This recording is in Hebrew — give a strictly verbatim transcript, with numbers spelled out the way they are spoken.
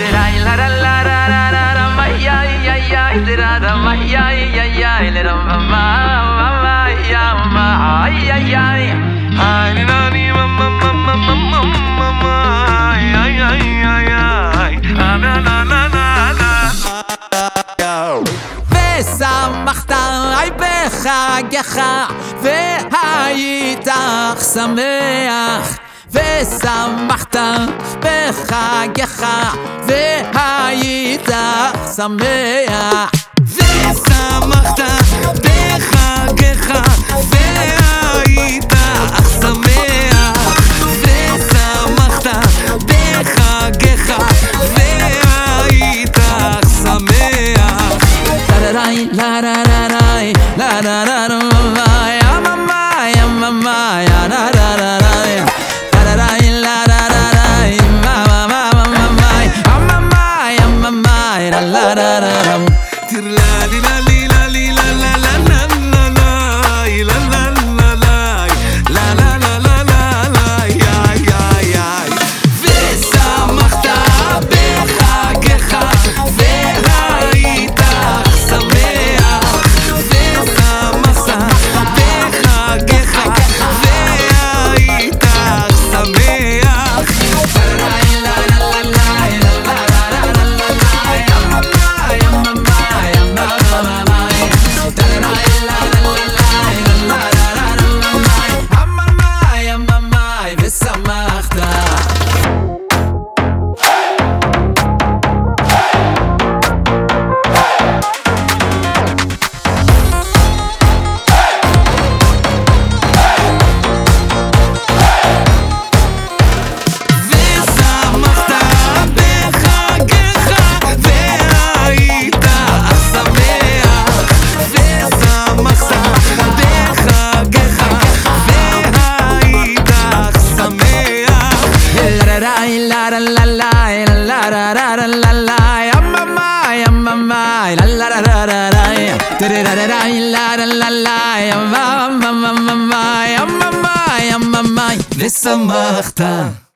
ושמחת בחגך והיית שמח ושמחת בחגך והיית שמח ושמחת בחגך והיית שמח ושמחת בחגך והיית שמח la la la la la la la la ya mama ya mama ya la la la la la la la la la la mama mama mama ya mama ya mama la la la la tir la li la li la li la la la la la la la la la la la la la ya ya ya ושמחת בחגך והיית ושמחת